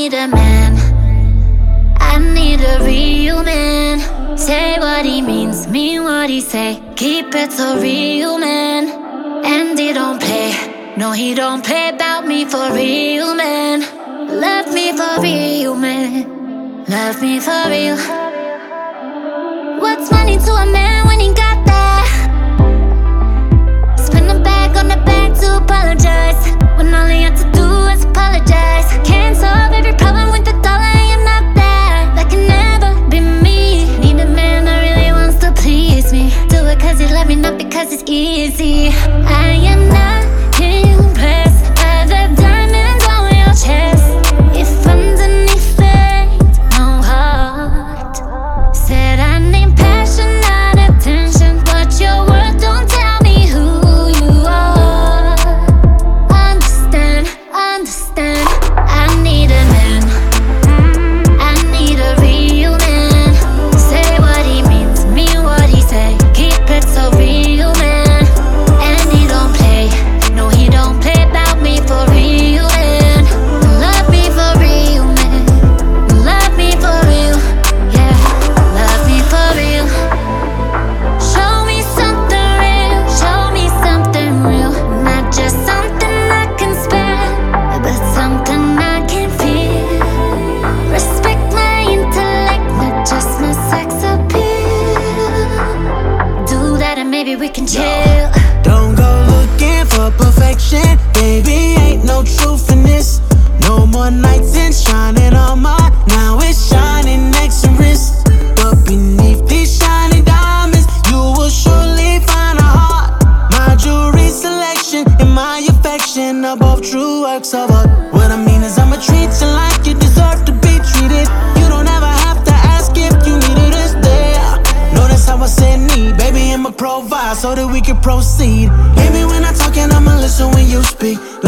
need a man, I need a real man. Say what he means, mean what he say. Keep it so real, man. And he don't play, no, he don't play about me for real, man. Love me for real, man. Love me for real. What's money to a man when he got that? Spend a bag on the bag to apologize, when all he had to do was apologize. Can't solve every problem with a dollar, you're not that. That can never be me. Need a man that really wants to please me. Do it cause he love me, not because it's easy. I am not impressed by the diamonds on your chest. If underneath it, no heart. Said I need passion, not attention, but your words don't tell me who you are. Understand, understand. I need a man, I need a real man. Say what he means, mean what he say. Keep it so real, man. And he don't play, no, he don't play about me for real, man. Love me for real, man. Love me for real, yeah. Love me for real. Show me something real, show me something real. Not just something I can spare, but something I can feel. Respect my intellect, not just my sex appeal. Do that and maybe we can chill. Don't go looking for perfection, baby, ain't no truth in this. No more nights and shining on my, now it's shining next to wrist. But beneath these shiny diamonds, you will surely find a heart. My jewelry selection and my affection are both true works of art. What I mean is I'ma treat you like you deserve to be treated. You don't ever have to ask if you need it, it's there. Notice how I said need, baby, I'ma provide so that we can proceed. Baby, when I'm talking, I'ma listen when you speak.